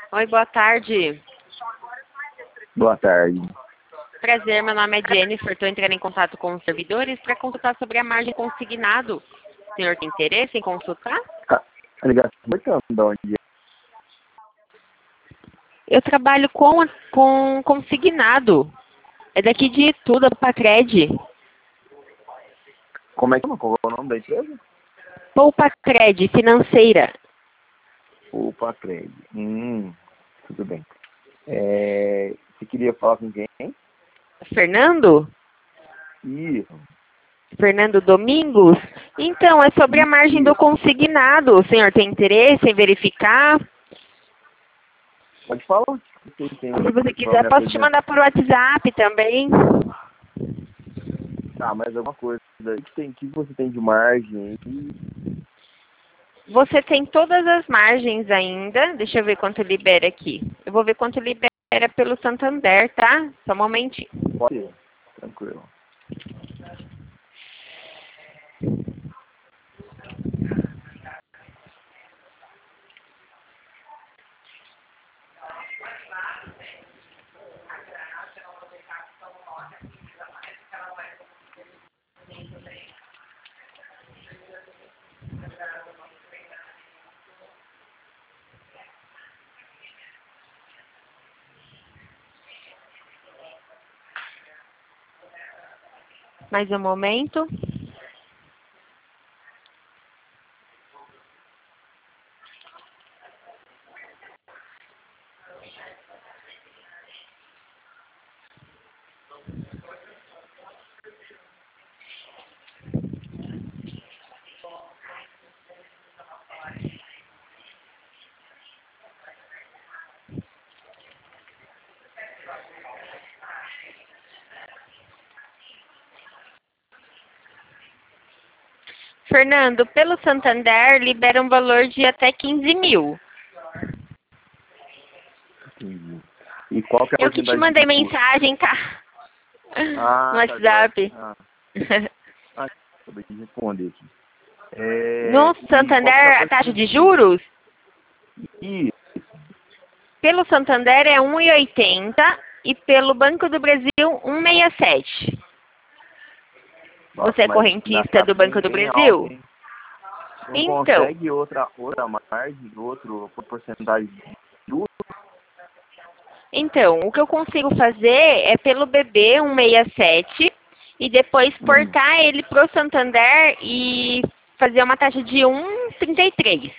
Oi, boa tarde. Boa tarde. Prazer, meu nome é Jennifer. Estou entrando em contato com os servidores para consultar sobre a margem consignado. O senhor tem interesse em consultar? A ligação foi tanto de onde é? Eu trabalho com consignado. É daqui de Itu, da Pacred. Como é que qual é o nome da empresa? Poupa-Cred, financeira. Opa, Cred. Tudo bem. Você queria falar com quem? Fernando? Isso. Fernando Domingos? Então, é sobre a margem do consignado. O senhor tem interesse em verificar? Pode falar. Você tem Se você pra quiser, me posso te apresentar. mandar por WhatsApp também. Tá, mais alguma coisa. O que você tem de margem aí? Você tem todas as margens ainda. Deixa eu ver quanto libera aqui. Eu vou ver quanto libera pelo Santander, tá? Só um momentinho. Pode ir. Tranquilo. Mais um momento. Fernando, pelo Santander, libera um valor de até 15 mil. Entendi. E qual que é a Eu que te porcentagem mandei de custo? mensagem, tá? No Tá, agora. WhatsApp. Acabei de responder aqui. No E qual que é a Santander, a taxa porcentagem de de custo? juros, Isso. pelo Santander é 1,80 e pelo Banco do Brasil 1,67. Você Nossa, é mas correntista tá do Banco do bem alto, Brasil? hein? Não Então, consegue outra margem, outra porcentagem de juros? então, o que eu consigo fazer é pelo BB 1,67 e depois Hum, portar ele pro Santander e fazer uma taxa de 1,33.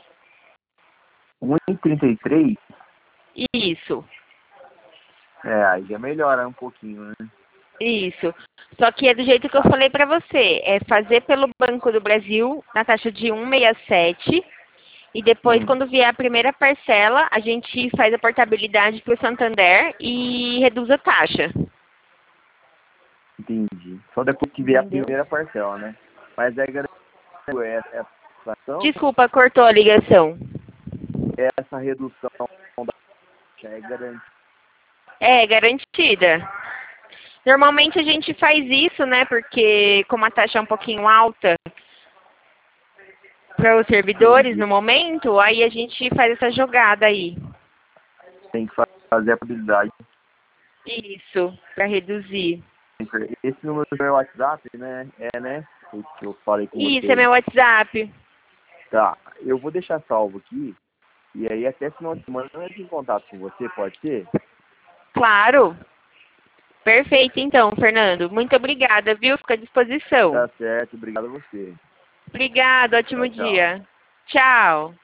1,33? Isso, Aí já melhora um pouquinho, né? isso. Só que é do jeito que eu falei para você, é fazer pelo Banco do Brasil na taxa de 1,67 e depois, Hum, quando vier a primeira parcela, a gente faz a portabilidade para o Santander e reduz a taxa. entendi. Só depois que vier a Entendeu? primeira parcela, né? Mas é garantido essa ação, Desculpa, cortou a ligação. essa redução da taxa é garantida. É, garantida. Normalmente a gente faz isso, né? Porque como a taxa é um pouquinho alta para os servidores Entendi. no momento, aí a gente faz essa jogada aí. Tem que fazer a probabilidade. Isso, para reduzir. Esse número do meu WhatsApp, né? Né? O que eu falei com Isso, é você. meu WhatsApp. Tá, eu vou deixar salvo aqui. E aí até final de semana eu entro em contato com você, pode ser? Claro. Perfeito, então, Fernando. Muito obrigada, viu? Fico à disposição. Tá certo, obrigado a você. Obrigada, ótimo Tchau, tchau. dia. Tchau.